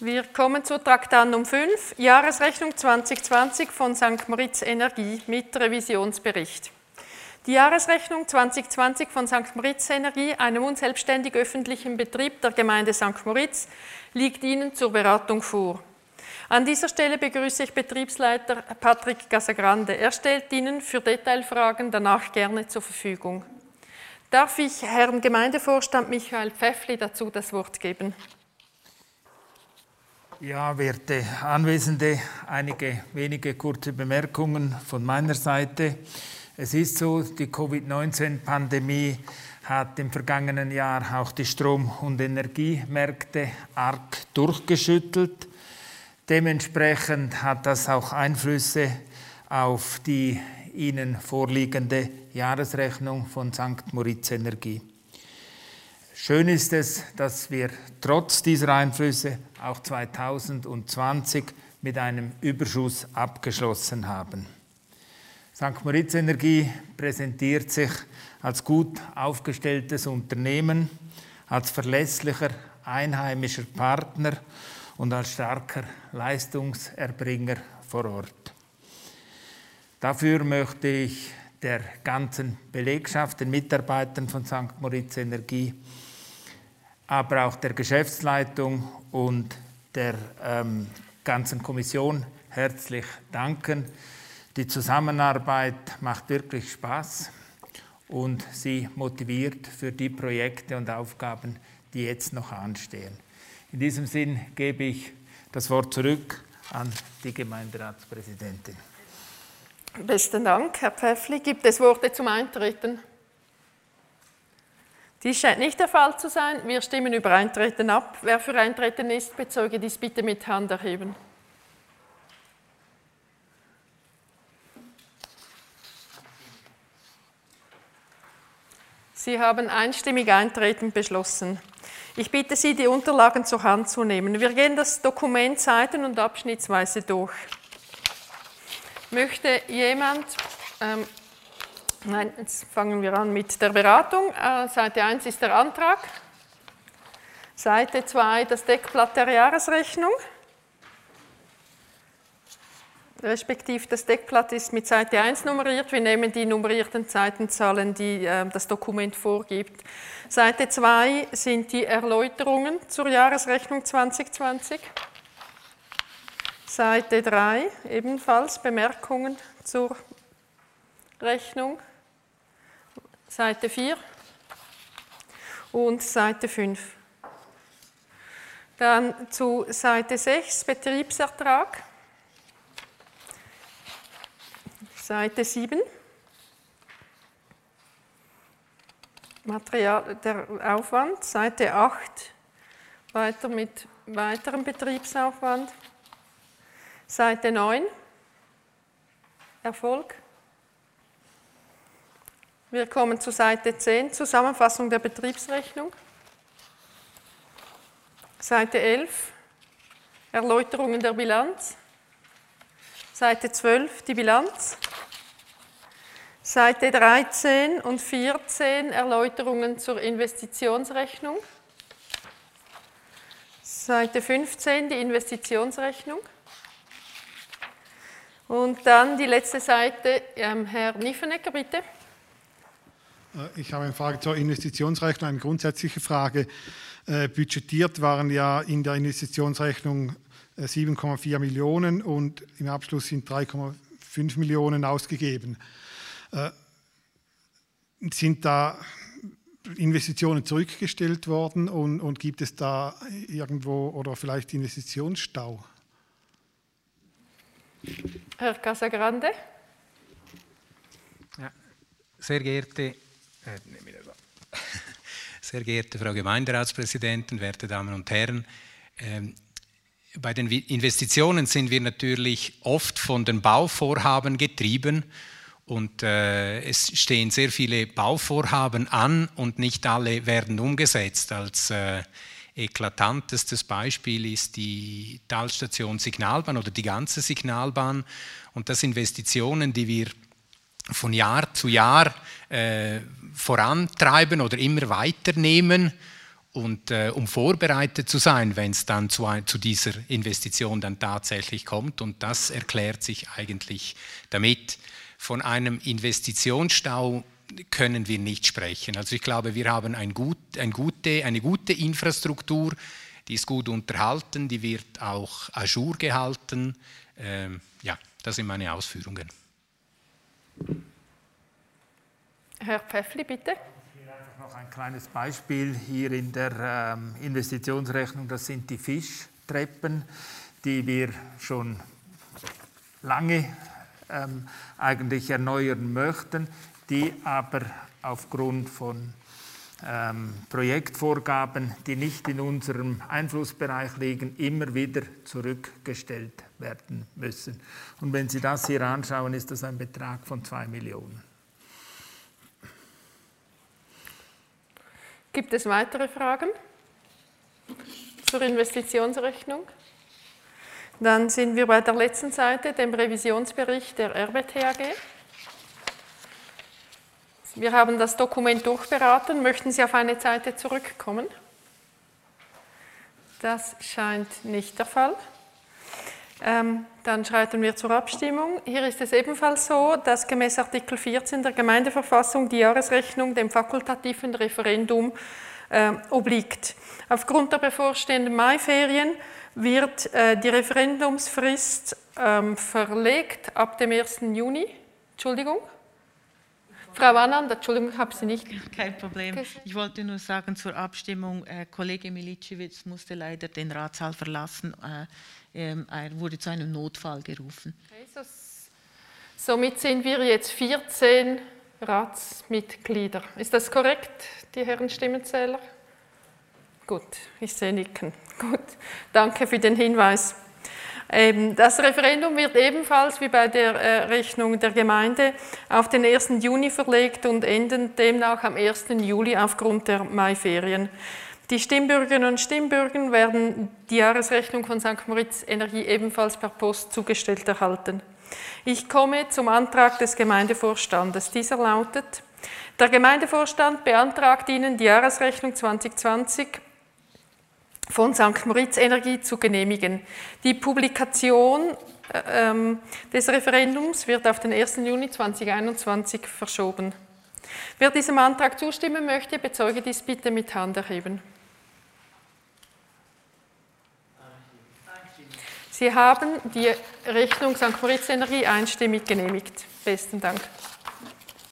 Wir kommen zu Traktandum 5, Jahresrechnung 2020 von St. Moritz Energie mit Revisionsbericht. Die Jahresrechnung 2020 von St. Moritz Energie, einem unselbstständig öffentlichen Betrieb der Gemeinde St. Moritz, liegt Ihnen zur Beratung vor. An dieser Stelle begrüße ich Betriebsleiter Patrick Casagrande. Er stellt Ihnen für Detailfragen danach gerne zur Verfügung. Darf ich Herrn Gemeindevorstand Michael Pfäffli dazu das Wort geben? Ja, werte Anwesende, einige wenige kurze Bemerkungen von meiner Seite. Es ist so, die Covid-19-Pandemie hat im vergangenen Jahr auch die Strom- und Energiemärkte arg durchgeschüttelt. Dementsprechend hat das auch Einflüsse auf die Ihnen vorliegende Jahresrechnung von St. Moritz Energie. Schön ist es, dass wir trotz dieser Einflüsse auch 2020 mit einem Überschuss abgeschlossen haben. St. Moritz Energie präsentiert sich als gut aufgestelltes Unternehmen, als verlässlicher einheimischer Partner und als starker Leistungserbringer vor Ort. Dafür möchte ich der ganzen Belegschaft, den Mitarbeitern von St. Moritz Energie, aber auch der Geschäftsleitung und der ganzen Kommission herzlich danken. Die Zusammenarbeit macht wirklich Spaß und sie motiviert für die Projekte und Aufgaben, die jetzt noch anstehen. In diesem Sinn gebe ich das Wort zurück an die Gemeinderatspräsidentin. Besten Dank, Herr Pfäffli. Gibt es Worte zum Eintreten? Dies scheint nicht der Fall zu sein. Wir stimmen über Eintreten ab. Wer für Eintreten ist, bezeuge dies bitte mit Hand erheben. Sie haben einstimmig Eintreten beschlossen. Ich bitte Sie, die Unterlagen zur Hand zu nehmen. Wir gehen das Dokument seiten- und abschnittsweise durch. Möchte jemand... Nein, jetzt fangen wir an mit der Beratung. Seite 1 ist der Antrag. Seite 2 das Deckblatt der Jahresrechnung. Respektive das Deckblatt ist mit Seite 1 nummeriert. Wir nehmen die nummerierten Seitenzahlen, die das Dokument vorgibt. Seite 2 sind die Erläuterungen zur Jahresrechnung 2020. Seite 3 ebenfalls Bemerkungen zur Rechnung. Seite 4 und Seite 5. Dann zu Seite 6, Betriebsertrag. Seite 7, Material, der Aufwand. Seite 8, weiter mit weiterem Betriebsaufwand. Seite 9, Erfolg. Wir kommen zu Seite 10, Zusammenfassung der Betriebsrechnung. Seite 11, Erläuterungen der Bilanz. Seite 12, die Bilanz. Seite 13 und 14, Erläuterungen zur Investitionsrechnung. Seite 15, die Investitionsrechnung. Und dann die letzte Seite, Herr Niffenegger, bitte. Ich habe eine Frage zur Investitionsrechnung, eine grundsätzliche Frage. Budgetiert waren ja in der Investitionsrechnung 7,4 Millionen und im Abschluss sind 3,5 Millionen ausgegeben. Sind da Investitionen zurückgestellt worden und gibt es da irgendwo oder vielleicht Investitionsstau? Herr Casagrande. Ja, sehr geehrte Frau Gemeinderatspräsidentin, werte Damen und Herren, bei den Investitionen sind wir natürlich oft von den Bauvorhaben getrieben und es stehen sehr viele Bauvorhaben an und nicht alle werden umgesetzt. Als eklatantestes Beispiel ist die Talstation Signalbahn oder die ganze Signalbahn und das Investitionen, die wir von Jahr zu Jahr vorantreiben oder immer weiternehmen und um vorbereitet zu sein, wenn es dann zu dieser Investition dann tatsächlich kommt. Und das erklärt sich eigentlich damit. Von einem Investitionsstau können wir nicht sprechen. Also ich glaube, wir haben eine gute Infrastruktur, die ist gut unterhalten, die wird auch à jour gehalten. Ja, das sind meine Ausführungen. Herr Pfäffli, bitte. Hier einfach noch ein kleines Beispiel hier in der Investitionsrechnung. Das sind die Fischtreppen, die wir schon lange eigentlich erneuern möchten, die aber aufgrund von Projektvorgaben, die nicht in unserem Einflussbereich liegen, immer wieder zurückgestellt werden müssen. Und wenn Sie das hier anschauen, ist das ein Betrag von 2 Millionen. Gibt es weitere Fragen zur Investitionsrechnung? Dann sind wir bei der letzten Seite, dem Revisionsbericht der RWTH AG. Wir haben das Dokument durchberaten. Möchten Sie auf eine Seite zurückkommen? Das scheint nicht der Fall. Dann schreiten wir zur Abstimmung. Hier ist es ebenfalls so, dass gemäß Artikel 14 der Gemeindeverfassung die Jahresrechnung dem fakultativen Referendum obliegt. Aufgrund der bevorstehenden Maiferien wird die Referendumsfrist verlegt ab dem 1. Juni. Entschuldigung. Frau Anand, Entschuldigung, ich habe Sie nicht. Kein Problem. Ich wollte nur sagen zur Abstimmung, Kollege Milicevic musste leider den Ratssaal verlassen. Er wurde zu einem Notfall gerufen. Okay, somit sind wir jetzt 14 Ratsmitglieder. Ist das korrekt, die Herren Stimmenzähler? Gut, ich sehe Nicken. Gut, danke für den Hinweis. Das Referendum wird ebenfalls wie bei der Rechnung der Gemeinde auf den 1. Juni verlegt und endet demnach am 1. Juli aufgrund der Maiferien. Die Stimmbürgerinnen und Stimmbürger werden die Jahresrechnung von St. Moritz Energie ebenfalls per Post zugestellt erhalten. Ich komme zum Antrag des Gemeindevorstandes. Dieser lautet: Der Gemeindevorstand beantragt Ihnen, die Jahresrechnung 2020 von St. Moritz Energie zu genehmigen. Die Publikation des Referendums wird auf den 1. Juni 2021 verschoben. Wer diesem Antrag zustimmen möchte, bezeuge dies bitte mit Hand erheben. Sie haben die Rechnung St. Moritz Energie einstimmig genehmigt. Besten Dank.